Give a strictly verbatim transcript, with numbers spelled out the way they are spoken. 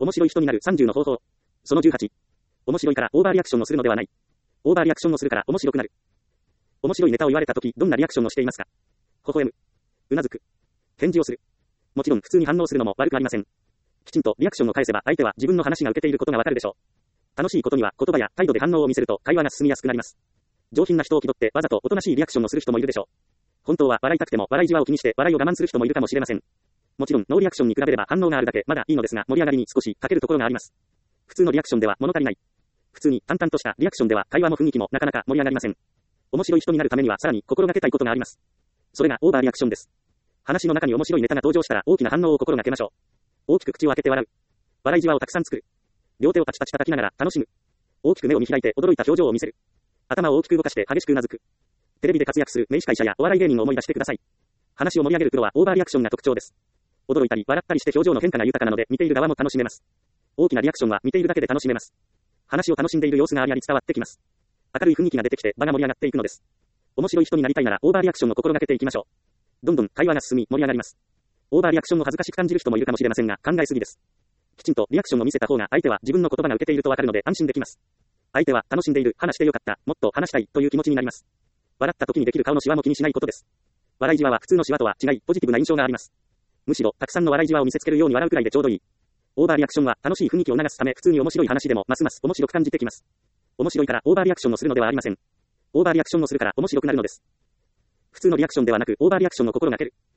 面白い人になるさんじゅうの方法。そのじゅうはち。面白いからオーバーリアクションをするのではない。オーバーリアクションをするから面白くなる。面白いネタを言われたとき、どんなリアクションをしていますか？微笑む。うなずく。返事をする。もちろん普通に反応するのも悪くありません。きちんとリアクションを返せば相手は自分の話が受けていることがわかるでしょう。楽しいことには言葉や態度で反応を見せると会話が進みやすくなります。上品な人を気取ってわざとおとなしいリアクションをする人もいるでしょう。本当は笑いたくても笑いじわを気にして笑いを我慢する人もいるかもしれません。もちろんノーリアクションに比べれば反応があるだけまだいいのですが、盛り上がりに少し欠けるところがあります。普通のリアクションでは物足りない。普通に淡々としたリアクションでは会話も雰囲気もなかなか盛り上がりません。面白い人になるためにはさらに心がけたいことがあります。それがオーバーリアクションです。話の中に面白いネタが登場したら大きな反応を心がけましょう。大きく口を開けて笑う。笑いじわをたくさん作る。両手をパチパチ叩きながら楽しむ。大きく目を見開いて驚いた表情を見せる。頭を大きく動かして激しくうなずく。テレビで活躍する名司会者やお笑い芸人を思い出してください。話を盛り上げるプロはオーバーリアクションが特徴です。驚いたり笑ったりして表情の変化が豊かなので見ている側も楽しめます。大きなリアクションは見ているだけで楽しめます。話を楽しんでいる様子がありあり伝わってきます。明るい雰囲気が出てきて場が盛り上がっていくのです。面白い人になりたいならオーバーリアクションを心がけていきましょう。どんどん会話が進み盛り上がります。オーバーリアクションを恥ずかしく感じる人もいるかもしれませんが考えすぎです。きちんとリアクションを見せた方が相手は自分の言葉が受けているとわかるので安心できます。相手は楽しんでいる、話してよかった、もっと話したいという気持ちになります。笑った時にできる顔のシワも気にしないことです。笑いじわは普通のシワとは違いポジティブな印象があります。むしろたくさんの笑いじわを見せつけるように笑うくらいでちょうどいい。オーバーリアクションは楽しい雰囲気を促すため普通に面白い話でもますます面白く感じてきます。面白いからオーバーリアクションをするのではありません。オーバーリアクションをするから面白くなるのです。普通のリアクションではなくオーバーリアクションを心がける。